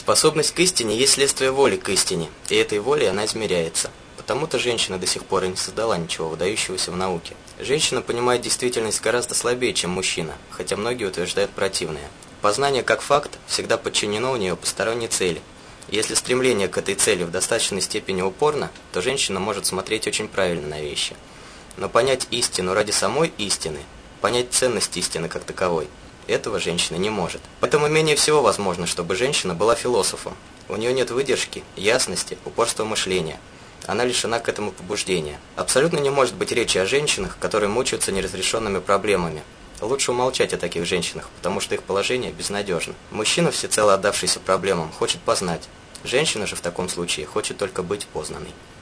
Способность к истине есть следствие воли к истине, и этой волей она измеряется. Потому-то женщина до сих пор и не создала ничего выдающегося в науке. Женщина понимает действительность гораздо слабее, чем мужчина, хотя многие утверждают противное. Познание как факт всегда подчинено у нее посторонней цели. Если стремление к этой цели в достаточной степени упорно, то женщина может смотреть очень правильно на вещи. Но понять истину ради самой истины, понять ценность истины как таковой, этого женщина не может. Поэтому менее всего возможно, чтобы женщина была философом. У нее нет выдержки, ясности, упорства мышления. Она лишена к этому побуждения. Абсолютно не может быть речи о женщинах, которые мучаются неразрешенными проблемами. Лучше умолчать о таких женщинах, потому что их положение безнадежно. Мужчина, всецело отдавшийся проблемам, хочет познать. Женщина же в таком случае хочет только быть познанной.